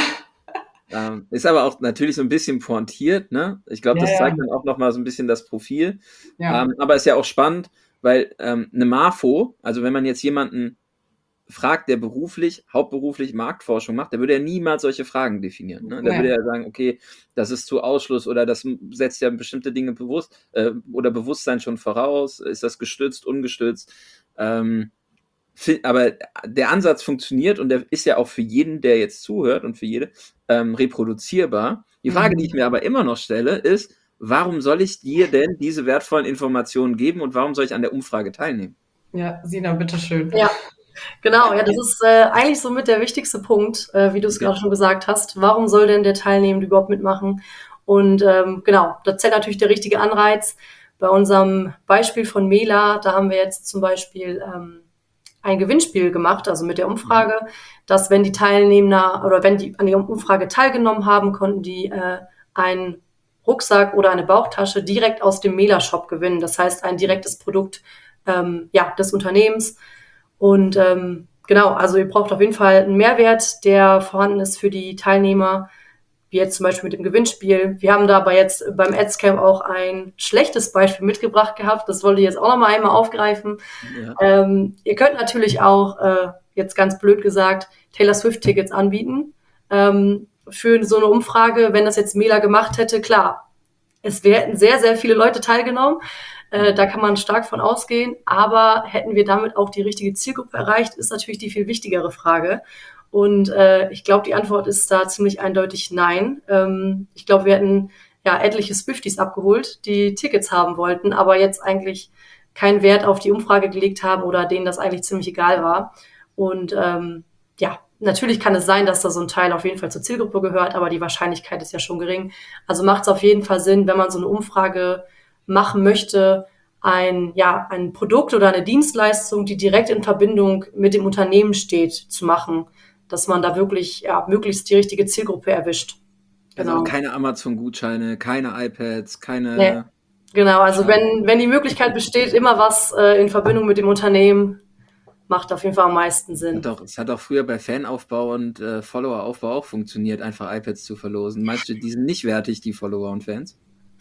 Ähm, ist aber auch natürlich so ein bisschen pointiert, ne? Ich glaube, Ja, das ja. zeigt dann auch nochmal so ein bisschen das Profil. Ja. Ähm, aber ist ja auch spannend, weil ähm, eine Marfo, also wenn man jetzt jemanden fragt, der beruflich, hauptberuflich Marktforschung macht, der würde ja niemals solche Fragen definieren. Ne? Der Nee. würde ja sagen, okay, das ist zu Ausschluss oder das setzt ja bestimmte Dinge bewusst äh, oder Bewusstsein schon voraus, ist das gestützt, ungestützt. Ähm, fi- aber der Ansatz funktioniert und der ist ja auch für jeden, der jetzt zuhört und für jede ähm, reproduzierbar. Die Frage, Mhm. die ich mir aber immer noch stelle, ist, warum soll ich dir denn diese wertvollen Informationen geben und warum soll ich an der Umfrage teilnehmen? Ja, Sina, bitteschön. Ja, genau. Ja, das ist äh, eigentlich somit der wichtigste Punkt, äh, wie du es Okay. gerade schon gesagt hast. Warum soll denn der Teilnehmende überhaupt mitmachen? Und ähm, genau, da zählt natürlich der richtige Anreiz. Bei unserem Beispiel von Mela, da haben wir jetzt zum Beispiel ähm, ein Gewinnspiel gemacht, also mit der Umfrage, dass wenn die Teilnehmer oder wenn die an der Umfrage teilgenommen haben, konnten die äh, einen Rucksack oder eine Bauchtasche direkt aus dem Mela-Shop gewinnen. Das heißt, ein direktes Produkt ähm, ja, des Unternehmens. Und ähm, genau, also ihr braucht auf jeden Fall einen Mehrwert, der vorhanden ist für die Teilnehmer, wie jetzt zum Beispiel mit dem Gewinnspiel. Wir haben dabei jetzt beim Adscamp auch ein schlechtes Beispiel mitgebracht gehabt. Das wollte ich jetzt auch noch mal einmal aufgreifen. Ja. Ähm, ihr könnt natürlich auch, äh, jetzt ganz blöd gesagt, Taylor Swift-Tickets anbieten. Ähm, für so eine Umfrage, wenn das jetzt Mela gemacht hätte, klar, es hätten sehr, sehr viele Leute teilgenommen. Äh, da kann man stark von ausgehen. Aber hätten wir damit auch die richtige Zielgruppe erreicht, ist natürlich die viel wichtigere Frage. Und äh, ich glaube, die Antwort ist da ziemlich eindeutig nein. Ähm, ich glaube, wir hätten ja etliche Swifties abgeholt, die Tickets haben wollten, aber jetzt eigentlich keinen Wert auf die Umfrage gelegt haben oder denen das eigentlich ziemlich egal war. Und ähm, ja, natürlich kann es sein, dass da so ein Teil auf jeden Fall zur Zielgruppe gehört, aber die Wahrscheinlichkeit ist ja schon gering. Also macht es auf jeden Fall Sinn, wenn man so eine Umfrage machen möchte, ein, ja, ein Produkt oder eine Dienstleistung, die direkt in Verbindung mit dem Unternehmen steht, zu machen, dass man da wirklich ja, möglichst die richtige Zielgruppe erwischt. Also Genau. auch keine Amazon-Gutscheine, keine iPads, keine... Nee. Genau, also Schade. wenn, wenn die Möglichkeit besteht, immer was äh, in Verbindung mit dem Unternehmen, macht auf jeden Fall am meisten Sinn. Hat auch, es hat auch früher bei Fanaufbau und äh, Followeraufbau auch funktioniert, einfach iPads zu verlosen. Meinst du, die sind nicht wertig, die Follower und Fans?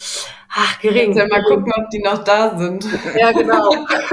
Ach, gering. Jetzt ja mal gering. gucken, ob die noch da sind. Ja, genau.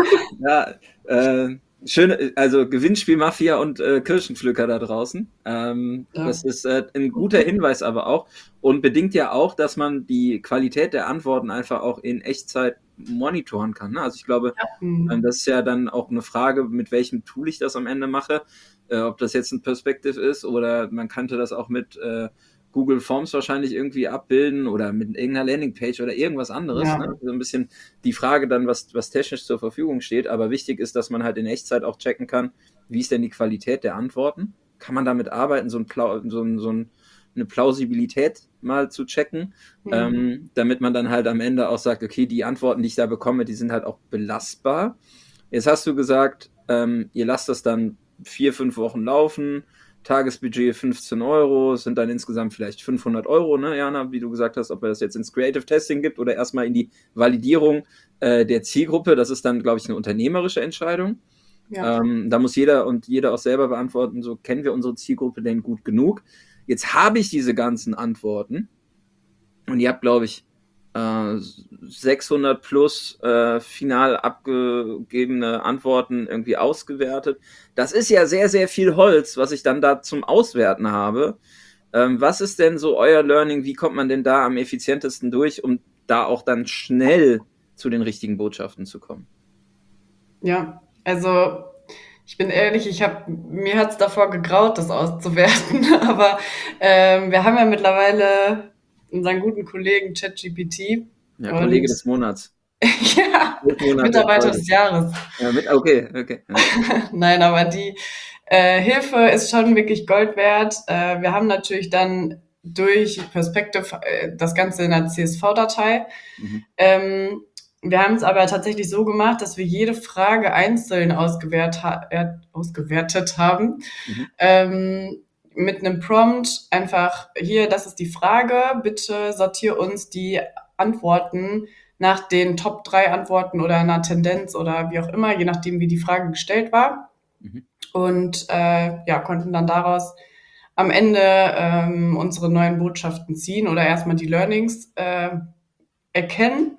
Ja, äh, schön, also Gewinnspiel-Mafia und äh, Kirschenpflücker da draußen. Ähm, Ja. Das ist äh, ein guter Hinweis aber auch und bedingt ja auch, dass man die Qualität der Antworten einfach auch in Echtzeit monitoren kann. Ne? Also ich glaube, Hm. ähm, das ist ja dann auch eine Frage, mit welchem Tool ich das am Ende mache. Äh, ob das jetzt ein Perspective ist oder man könnte das auch mit äh, Google Forms wahrscheinlich irgendwie abbilden oder mit irgendeiner Landingpage oder irgendwas anderes. Ja. Ne? So ein bisschen die Frage dann, was, was technisch zur Verfügung steht. Aber wichtig ist, dass man halt in Echtzeit auch checken kann, wie ist denn die Qualität der Antworten? Kann man damit arbeiten, so, ein Plau so, ein, so ein, eine Plausibilität mal zu checken, Hm. ähm, damit man dann halt am Ende auch sagt, okay, die Antworten, die ich da bekomme, die sind halt auch belastbar. Jetzt hast du gesagt, ähm, ihr lasst das dann vier, fünf Wochen laufen, Tagesbudget fünfzehn Euro, sind dann insgesamt vielleicht fünfhundert Euro, ne, Jana, wie du gesagt hast, ob er das jetzt ins Creative Testing gibt oder erstmal in die Validierung äh, der Zielgruppe. Das ist dann, glaube ich, eine unternehmerische Entscheidung. Ja. Ähm, da muss jeder und jeder auch selber beantworten, so kennen wir unsere Zielgruppe denn gut genug? Jetzt habe ich diese ganzen Antworten und ihr habt, glaube ich, äh, sechshundert plus äh, final abgegebene Antworten irgendwie ausgewertet. Das ist ja sehr, sehr viel Holz, was ich dann da zum Auswerten habe. Ähm, was ist denn so euer Learning? Wie kommt man denn da am effizientesten durch, um da auch dann schnell zu den richtigen Botschaften zu kommen? Ja, also ich bin ehrlich, ich habe mir hat's davor gegraut, das auszuwerten, aber ähm, wir haben ja mittlerweile unseren guten Kollegen ChatGPT. Ja, Kollege des Monats. Ja, Mitarbeiter des Jahres. Ja, mit, okay, okay. Ja. Nein, aber die äh, Hilfe ist schon wirklich Gold wert. Äh, wir haben natürlich dann durch Perspective äh, das Ganze in einer C S V-Datei. Mhm. Ähm, Wir haben es aber tatsächlich so gemacht, dass wir jede Frage einzeln ausgewert ha- äh, ausgewertet haben. Mhm. Ähm, mit einem Prompt einfach, hier, das ist die Frage, bitte sortier uns die Antworten nach den Top drei Antworten oder einer Tendenz oder wie auch immer, je nachdem, wie die Frage gestellt war. Mhm. Und äh, ja, konnten dann daraus am Ende ähm, unsere neuen Botschaften ziehen oder erstmal die Learnings äh, erkennen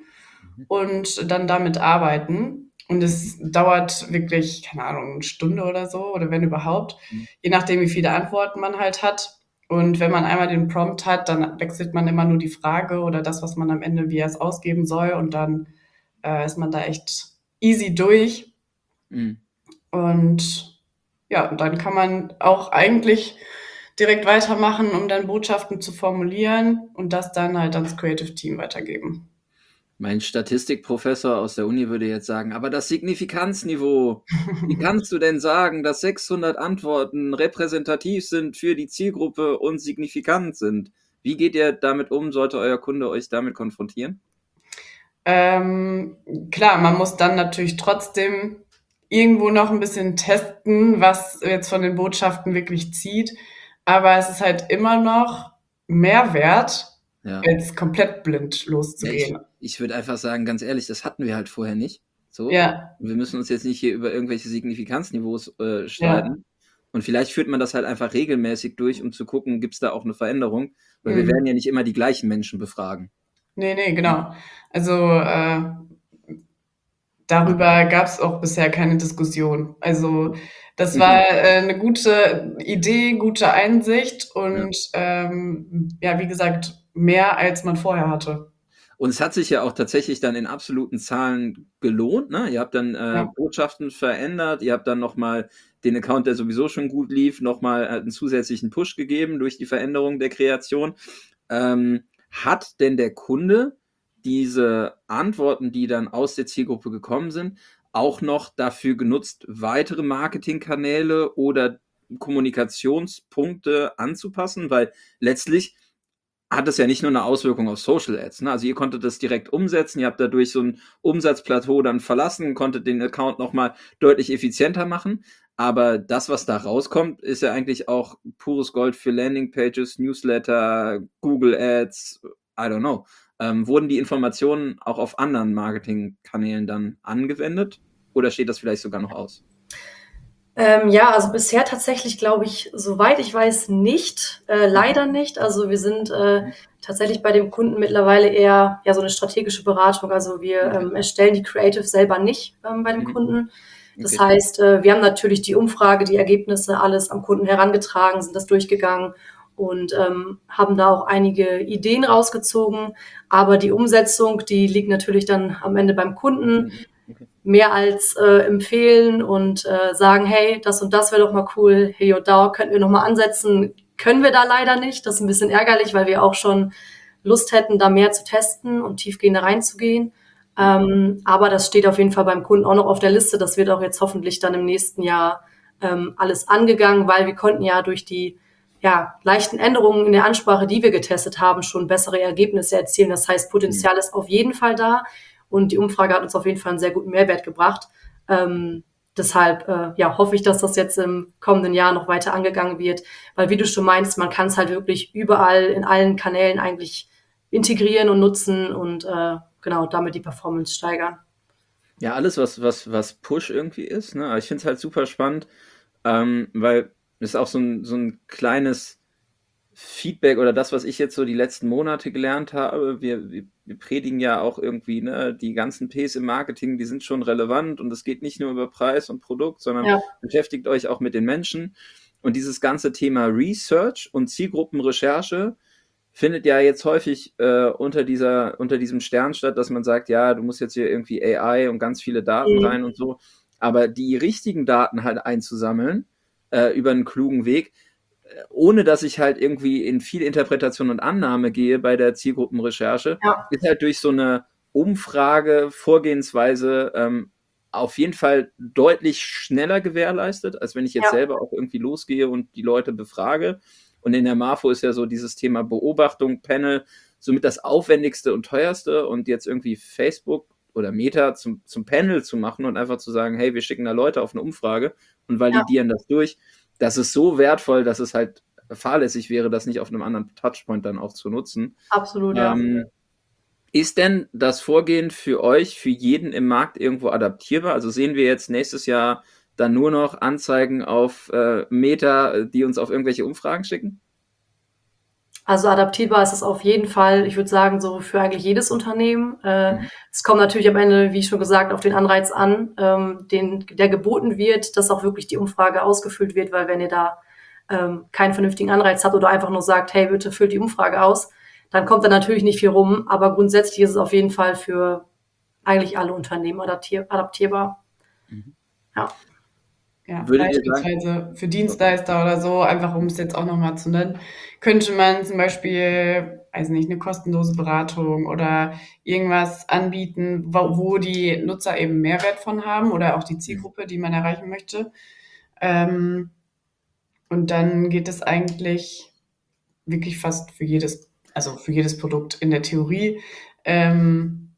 und dann damit arbeiten. Und es dauert wirklich, keine Ahnung, eine Stunde oder so, oder wenn überhaupt, mhm. je nachdem, wie viele Antworten man halt hat. Und wenn man einmal den Prompt hat, dann wechselt man immer nur die Frage oder das, was man am Ende, wie er es ausgeben soll. Und dann äh, ist man da echt easy durch. Mhm. Und ja, und dann kann man auch eigentlich direkt weitermachen, um dann Botschaften zu formulieren und das dann halt ans Creative Team weitergeben. Mein Statistikprofessor aus der Uni würde jetzt sagen, aber das Signifikanzniveau, wie kannst du denn sagen, dass sechshundert Antworten repräsentativ sind für die Zielgruppe und signifikant sind? Wie geht ihr damit um? Sollte euer Kunde euch damit konfrontieren? Ähm, klar, man muss dann natürlich trotzdem irgendwo noch ein bisschen testen, was jetzt von den Botschaften wirklich zieht. Aber es ist halt immer noch Mehrwert, ja, als komplett blind loszugehen. Ja, ich, ich würde einfach sagen, ganz ehrlich, das hatten wir halt vorher nicht. So. Ja. Wir müssen uns jetzt nicht hier über irgendwelche Signifikanzniveaus äh, streiten. Ja. Und vielleicht führt man das halt einfach regelmäßig durch, um zu gucken, gibt es da auch eine Veränderung. Weil mhm. wir werden ja nicht immer die gleichen Menschen befragen. Nee, nee, genau. Also äh, darüber gab es auch bisher keine Diskussion. Also das war äh, eine gute Idee, gute Einsicht und ja. Ähm, ja, wie gesagt, mehr als man vorher hatte. Und es hat sich ja auch tatsächlich dann in absoluten Zahlen gelohnt, ne? Ihr habt dann äh, ja. Botschaften verändert, ihr habt dann nochmal den Account, der sowieso schon gut lief, nochmal einen zusätzlichen Push gegeben durch die Veränderung der Kreation. Ähm, hat denn der Kunde diese Antworten, die dann aus der Zielgruppe gekommen sind, auch noch dafür genutzt, weitere Marketingkanäle oder Kommunikationspunkte anzupassen? Weil letztlich hat es ja nicht nur eine Auswirkung auf Social Ads, ne? Also ihr konntet das direkt umsetzen, ihr habt dadurch so ein Umsatzplateau dann verlassen, konntet den Account nochmal deutlich effizienter machen, aber das, was da rauskommt, ist ja eigentlich auch pures Gold für Landingpages, Newsletter, Google Ads, I don't know. Ähm, wurden die Informationen auch auf anderen Marketingkanälen dann angewendet oder steht das vielleicht sogar noch aus? Ähm, ja, also bisher tatsächlich, glaube ich, soweit ich weiß, nicht. Äh, leider nicht. Also wir sind äh, tatsächlich bei dem Kunden mittlerweile eher ja so eine strategische Beratung. Also wir ähm, erstellen die Creative selber nicht ähm, bei dem mhm. Kunden. Das okay. heißt, äh, wir haben natürlich die Umfrage, die Ergebnisse, alles am Kunden herangetragen, sind das durchgegangen und ähm, haben da auch einige Ideen rausgezogen. Aber die Umsetzung, die liegt natürlich dann am Ende beim Kunden. Okay. Mehr als äh, empfehlen und äh, sagen, hey, das und das wäre doch mal cool, hey, yo, da könnten wir noch mal ansetzen. Können wir da leider nicht. Das ist ein bisschen ärgerlich, weil wir auch schon Lust hätten, da mehr zu testen und tiefgehender reinzugehen. Ähm, aber das steht auf jeden Fall beim Kunden auch noch auf der Liste. Das wird auch jetzt hoffentlich dann im nächsten Jahr ähm, alles angegangen, weil wir konnten ja durch die ja, leichten Änderungen in der Ansprache, die wir getestet haben, schon bessere Ergebnisse erzielen. Das heißt, Potenzial mhm. ist auf jeden Fall da. Und die Umfrage hat uns auf jeden Fall einen sehr guten Mehrwert gebracht. Ähm, deshalb äh, ja, hoffe ich, dass das jetzt im kommenden Jahr noch weiter angegangen wird, weil wie du schon meinst, man kann es halt wirklich überall in allen Kanälen eigentlich integrieren und nutzen und äh, genau damit die Performance steigern. Ja, alles, was, was, was Push irgendwie ist, ne? Aber ich finde es halt super spannend, ähm, weil es auch so ein, so ein kleines Feedback oder das, was ich jetzt so die letzten Monate gelernt habe. Wir, wir, wir predigen ja auch irgendwie, ne, die ganzen Ps im Marketing, die sind schon relevant und es geht nicht nur über Preis und Produkt, sondern Ja. beschäftigt euch auch mit den Menschen. Und dieses ganze Thema Research und Zielgruppenrecherche findet ja jetzt häufig äh, unter dieser, unter diesem Stern statt, dass man sagt, ja, du musst jetzt hier irgendwie A I und ganz viele Daten Mhm. rein und so. Aber die richtigen Daten halt einzusammeln äh, über einen klugen Weg, äh, ohne dass ich halt irgendwie in viel Interpretation und Annahme gehe bei der Zielgruppenrecherche, Ja. ist halt durch so eine Umfrage, Vorgehensweise ähm, auf jeden Fall deutlich schneller gewährleistet, als wenn ich jetzt Ja. selber auch irgendwie losgehe und die Leute befrage. Und in der Marfo ist ja so dieses Thema Beobachtung, Panel, somit das aufwendigste und teuerste. Und jetzt irgendwie Facebook oder Meta zum, zum Panel zu machen und einfach zu sagen, hey, wir schicken da Leute auf eine Umfrage und validieren das durch, das ist so wertvoll, dass es halt fahrlässig wäre, das nicht auf einem anderen Touchpoint dann auch zu nutzen. Absolut, ja. Ähm, ist denn das Vorgehen für euch, für jeden im Markt irgendwo adaptierbar? Also sehen wir jetzt nächstes Jahr dann nur noch Anzeigen auf äh, Meta, die uns auf irgendwelche Umfragen schicken? Also adaptierbar ist es auf jeden Fall, ich würde sagen, so für eigentlich jedes Unternehmen. Äh, Mhm. Es kommt natürlich am Ende, wie schon gesagt, auf den Anreiz an, ähm, den, der geboten wird, dass auch wirklich die Umfrage ausgefüllt wird, weil wenn ihr da ähm, keinen vernünftigen Anreiz habt oder einfach nur sagt, hey, bitte füllt die Umfrage aus, dann kommt da natürlich nicht viel rum, aber grundsätzlich ist es auf jeden Fall für eigentlich alle Unternehmen adaptier adaptierbar. Mhm. Ja. Ja, Würdet ihr beispielsweise für Dienstleister oder so, einfach um es jetzt auch nochmal zu nennen, könnte man zum Beispiel, weiß nicht, eine kostenlose Beratung oder irgendwas anbieten, wo, wo die Nutzer eben Mehrwert von haben oder auch die Zielgruppe, die man erreichen möchte. Ähm, und dann geht es eigentlich wirklich fast für jedes, also für jedes Produkt in der Theorie. Ähm,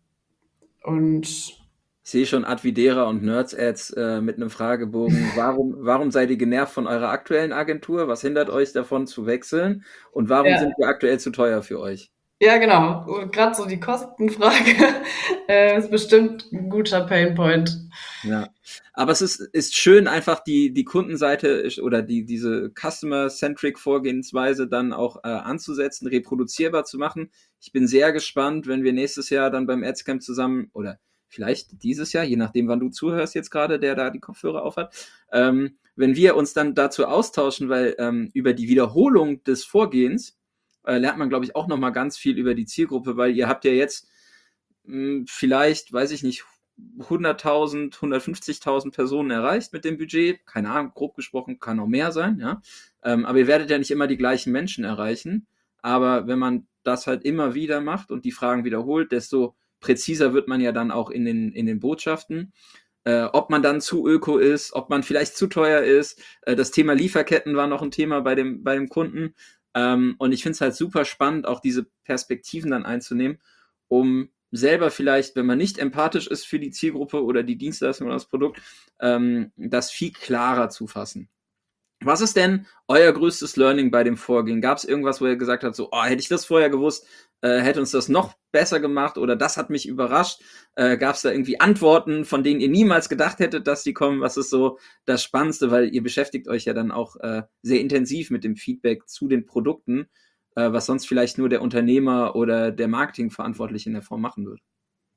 und Ich sehe schon Advidera und Nerds-Ads äh, mit einem Fragebogen. Warum, warum seid ihr genervt von eurer aktuellen Agentur? Was hindert euch davon zu wechseln? Und warum Ja. sind wir aktuell zu teuer für euch? Ja, genau. Gerade so die Kostenfrage äh, ist bestimmt ein guter Painpoint. Ja, aber es ist, ist schön, einfach die, die Kundenseite ist- oder die, diese Customer-Centric Vorgehensweise dann auch äh, anzusetzen, reproduzierbar zu machen. Ich bin sehr gespannt, wenn wir nächstes Jahr dann beim Adscamp zusammen oder vielleicht dieses Jahr, je nachdem, wann du zuhörst jetzt gerade, der da die Kopfhörer aufhat, ähm, wenn wir uns dann dazu austauschen, weil ähm, über die Wiederholung des Vorgehens äh, lernt man, glaube ich, auch nochmal ganz viel über die Zielgruppe, weil ihr habt ja jetzt mh, vielleicht, weiß ich nicht, hunderttausend, hundertfünfzigtausend Personen erreicht mit dem Budget. Keine Ahnung, grob gesprochen, kann auch mehr sein, ja. Ähm, aber ihr werdet ja nicht immer die gleichen Menschen erreichen. Aber wenn man das halt immer wieder macht und die Fragen wiederholt, desto präziser wird man ja dann auch in den, in den Botschaften. Äh, ob man dann zu öko ist, ob man vielleicht zu teuer ist. Äh, das Thema Lieferketten war noch ein Thema bei dem, bei dem Kunden. Ähm, und ich finde es halt super spannend, auch diese Perspektiven dann einzunehmen, um selber vielleicht, wenn man nicht empathisch ist für die Zielgruppe oder die Dienstleistung oder das Produkt, ähm, das viel klarer zu fassen. Was ist denn euer größtes Learning bei dem Vorgehen? Gab es irgendwas, wo ihr gesagt habt, so, oh, hätte ich das vorher gewusst, äh, hätte uns das noch besser gemacht oder das hat mich überrascht? Äh, Gab es da irgendwie Antworten, von denen ihr niemals gedacht hättet, dass die kommen? Was ist so das Spannendste? Weil ihr beschäftigt euch ja dann auch äh, sehr intensiv mit dem Feedback zu den Produkten, äh, was sonst vielleicht nur der Unternehmer oder der Marketingverantwortliche in der Form machen würde.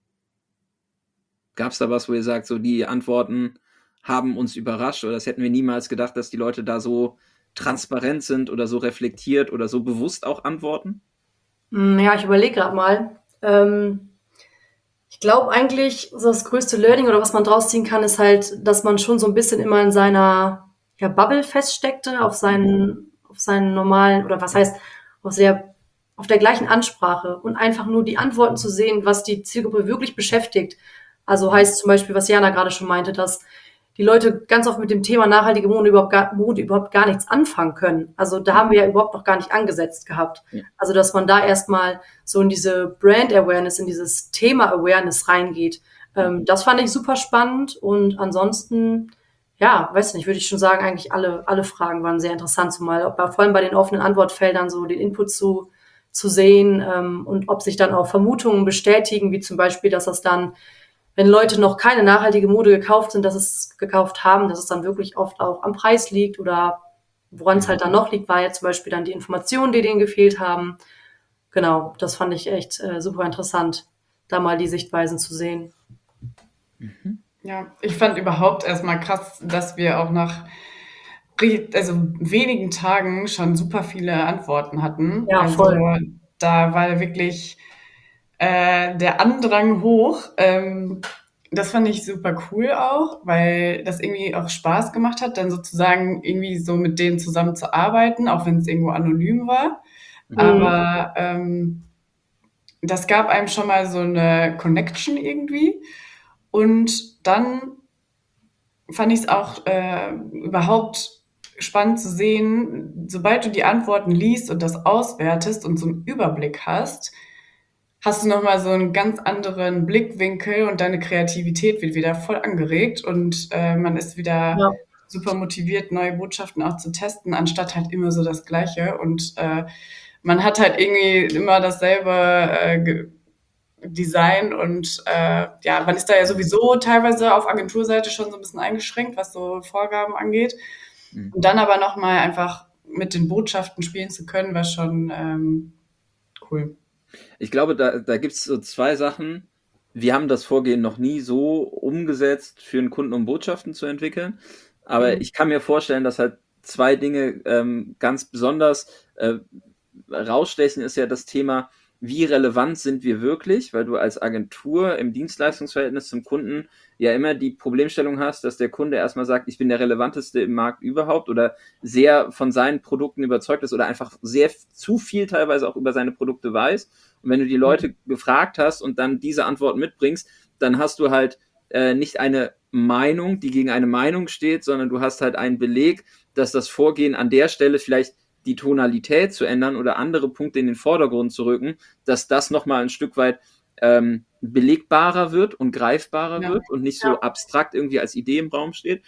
Gab es da was, wo ihr sagt, so die Antworten haben uns überrascht oder das hätten wir niemals gedacht, dass die Leute da so transparent sind oder so reflektiert oder so bewusst auch antworten? Mm, Ja, ich überlege gerade mal. Ähm, ich glaube eigentlich, so das größte Learning oder was man draus ziehen kann, ist halt, dass man schon so ein bisschen immer in seiner ja, Bubble feststeckte, auf seinen, auf seinen normalen, oder was heißt, auf der, auf der gleichen Ansprache und einfach nur die Antworten zu sehen, was die Zielgruppe wirklich beschäftigt. Also heißt zum Beispiel, was Jana gerade schon meinte, dass die Leute ganz oft mit dem Thema nachhaltige Mode überhaupt gar, Mode überhaupt gar nichts anfangen können. Also da haben wir ja überhaupt noch gar nicht angesetzt gehabt. Ja. Also dass man da erstmal so in diese Brand Awareness, in dieses Thema Awareness reingeht. Ähm, das fand ich super spannend und ansonsten, ja, weiß nicht, würde ich schon sagen, eigentlich alle, alle Fragen waren sehr interessant, zumal ob, vor allem bei den offenen Antwortfeldern so den Input zu, zu sehen ähm, und ob sich dann auch Vermutungen bestätigen, wie zum Beispiel, dass das dann, wenn Leute noch keine nachhaltige Mode gekauft sind, dass es gekauft haben, dass es dann wirklich oft auch am Preis liegt oder woran es halt dann noch liegt, war ja zum Beispiel dann die Informationen, die denen gefehlt haben. Genau, das fand ich echt äh, super interessant, da mal die Sichtweisen zu sehen. Mhm. Ja, ich fand überhaupt erstmal krass, dass wir auch nach also wenigen Tagen schon super viele Antworten hatten. Ja, also voll. Da war wirklich äh, der Andrang hoch. Ähm, das fand ich super cool auch, weil das irgendwie auch Spaß gemacht hat, dann sozusagen irgendwie so mit denen zusammen zu arbeiten, auch wenn es irgendwo anonym war. Mhm. Aber ähm, das gab einem schon mal so eine Connection irgendwie. Und dann fand ich es auch äh, überhaupt spannend zu sehen, sobald du die Antworten liest und das auswertest und so einen Überblick hast, hast du nochmal so einen ganz anderen Blickwinkel und deine Kreativität wird wieder voll angeregt und äh, man ist wieder Ja. super motiviert, neue Botschaften auch zu testen, anstatt halt immer so das Gleiche. Und äh, man hat halt irgendwie immer dasselbe äh, Design und äh, ja, man ist da ja sowieso teilweise auf Agenturseite schon so ein bisschen eingeschränkt, was so Vorgaben angeht. Mhm. Und dann aber nochmal einfach mit den Botschaften spielen zu können, war schon ähm, cool. Ich glaube, da, da gibt es so zwei Sachen. Wir haben das Vorgehen noch nie so umgesetzt, für einen Kunden, um Botschaften zu entwickeln. Aber mhm. ich kann mir vorstellen, dass halt zwei Dinge ähm, ganz besonders äh, rausstechen, ist ja das Thema, wie relevant sind wir wirklich, weil du als Agentur im Dienstleistungsverhältnis zum Kunden ja immer die Problemstellung hast, dass der Kunde erstmal sagt, ich bin der relevanteste im Markt überhaupt oder sehr von seinen Produkten überzeugt ist oder einfach sehr zu viel teilweise auch über seine Produkte weiß. Und wenn du die Leute mhm. gefragt hast und dann diese Antwort mitbringst, dann hast du halt äh, nicht eine Meinung, die gegen eine Meinung steht, sondern du hast halt einen Beleg, dass das Vorgehen an der Stelle vielleicht die Tonalität zu ändern oder andere Punkte in den Vordergrund zu rücken, dass das nochmal ein Stück weit ähm, belegbarer wird und greifbarer ja. wird und nicht so ja. abstrakt irgendwie als Idee im Raum steht.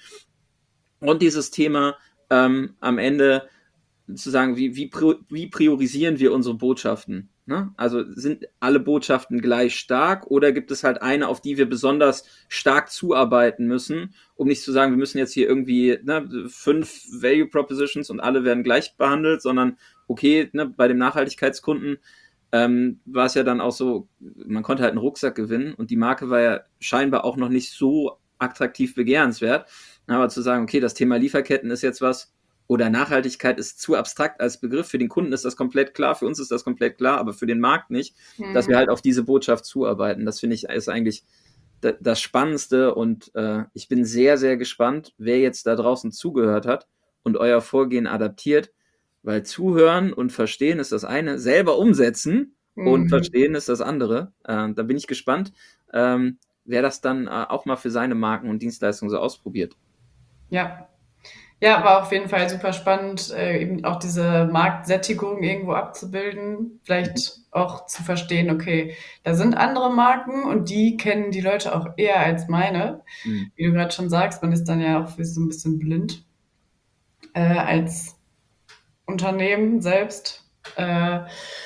Und dieses Thema ähm, am Ende zu sagen, wie, wie, wie priorisieren wir unsere Botschaften? Ne? Also sind alle Botschaften gleich stark oder gibt es halt eine, auf die wir besonders stark zuarbeiten müssen, um nicht zu sagen, wir müssen jetzt hier irgendwie ne, fünf Value Propositions und alle werden gleich behandelt, sondern okay, ne, bei dem Nachhaltigkeitskunden ähm, war es ja dann auch so, man konnte halt einen Rucksack gewinnen und die Marke war ja scheinbar auch noch nicht so attraktiv begehrenswert, aber zu sagen, okay, das Thema Lieferketten ist jetzt was, oder Nachhaltigkeit ist zu abstrakt als Begriff. Für den Kunden ist das komplett klar, für uns ist das komplett klar, aber für den Markt nicht, mhm. dass wir halt auf diese Botschaft zuarbeiten. Das finde ich ist eigentlich d- das Spannendste und äh, ich bin sehr, sehr gespannt, wer jetzt da draußen zugehört hat und euer Vorgehen adaptiert, weil zuhören und verstehen ist das eine, selber umsetzen mhm. und verstehen ist das andere. Äh, da bin ich gespannt, ähm, wer das dann äh, auch mal für seine Marken und Dienstleistungen so ausprobiert. Ja. Ja, war auf jeden Fall super spannend, äh, eben auch diese Marktsättigung irgendwo abzubilden, vielleicht mhm. auch zu verstehen, okay, da sind andere Marken und die kennen die Leute auch eher als meine. Mhm. Wie du gerade schon sagst, man ist dann ja auch so ein bisschen blind äh, als Unternehmen selbst. Äh,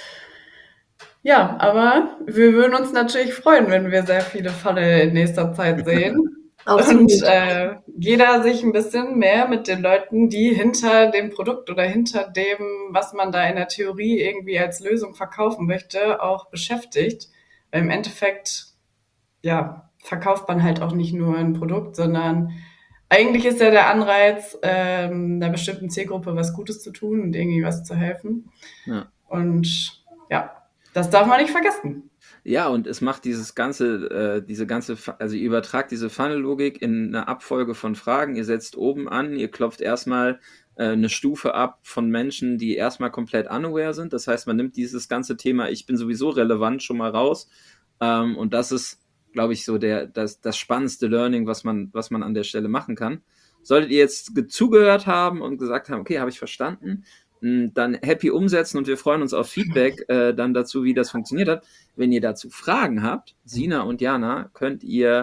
ja, aber wir würden uns natürlich freuen, wenn wir sehr viele Fälle in nächster Zeit sehen. Und äh, jeder sich ein bisschen mehr mit den Leuten, die hinter dem Produkt oder hinter dem, was man da in der Theorie irgendwie als Lösung verkaufen möchte, auch beschäftigt. Weil im Endeffekt, ja, verkauft man halt auch nicht nur ein Produkt, sondern eigentlich ist ja der Anreiz, ähm, einer bestimmten Zielgruppe was Gutes zu tun und irgendwie was zu helfen. Ja. Und ja, das darf man nicht vergessen. Ja, und es macht dieses ganze, äh, diese ganze, also ihr übertragt diese Funnel-Logik in eine Abfolge von Fragen. Ihr setzt oben an, ihr klopft erstmal äh, eine Stufe ab von Menschen, die erstmal komplett unaware sind. Das heißt, man nimmt dieses ganze Thema, ich bin sowieso relevant, schon mal raus. Ähm, und das ist, glaube ich, so der, das, das spannendste Learning, was man, was man an der Stelle machen kann. Solltet ihr jetzt zugehört haben und gesagt haben, okay, habe ich verstanden, dann happy umsetzen und wir freuen uns auf Feedback äh, dann dazu, wie das funktioniert hat. Wenn ihr dazu Fragen habt, Sina und Jana, könnt ihr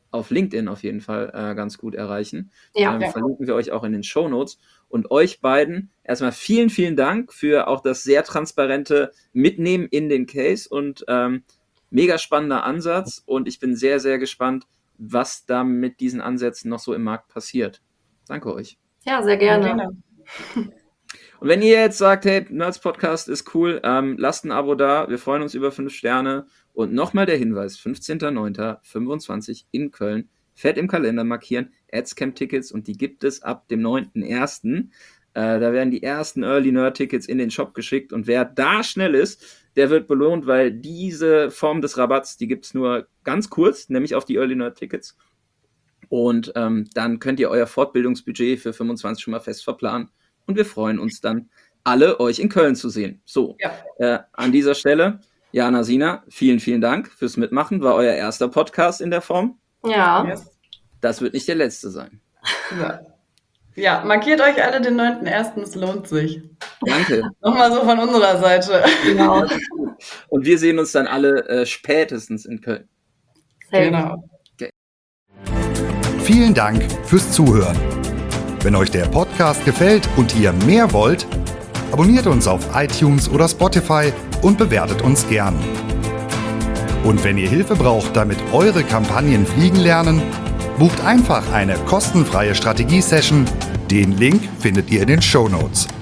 auf LinkedIn auf jeden Fall äh, ganz gut erreichen. Ja, ähm, ja. Verlinken wir euch auch in den Shownotes. Und euch beiden erstmal vielen, vielen Dank für auch das sehr transparente Mitnehmen in den Case und ähm, mega spannender Ansatz. Und ich bin sehr, sehr gespannt, was da mit diesen Ansätzen noch so im Markt passiert. Danke euch. Ja, sehr gerne. Gerne. Und wenn ihr jetzt sagt, hey, Nerds Podcast ist cool, ähm, lasst ein Abo da. Wir freuen uns über fünf Sterne. Und nochmal der Hinweis, fünfzehnter neunter fünfundzwanzig in Köln. Fett im Kalender markieren, Adscamp-Tickets und die gibt es ab dem neunten ersten Äh, da werden die ersten Early Nerd-Tickets in den Shop geschickt und wer da schnell ist, der wird belohnt, weil diese Form des Rabatts, die gibt es nur ganz kurz, nämlich auf die Early Nerd-Tickets. Und ähm, dann könnt ihr euer Fortbildungsbudget für fünfundzwanzig schon mal fest verplanen und wir freuen uns dann alle, euch in Köln zu sehen. So, Ja. äh, an dieser Stelle, Jana, Sina, vielen, vielen Dank fürs Mitmachen. War euer erster Podcast in der Form. Ja, Yes. Das wird nicht der letzte sein. Ja. Ja, markiert euch alle den neunten ersten Es lohnt sich. Danke. Nochmal so von unserer Seite. genau. Und wir sehen uns dann alle äh, spätestens in Köln. Safe. Genau. Vielen Dank fürs Zuhören. Wenn euch der Podcast gefällt und ihr mehr wollt, abonniert uns auf iTunes oder Spotify und bewertet uns gern. Und wenn ihr Hilfe braucht, damit eure Kampagnen fliegen lernen, bucht einfach eine kostenfreie Strategie-Session. Den Link findet ihr in den Shownotes.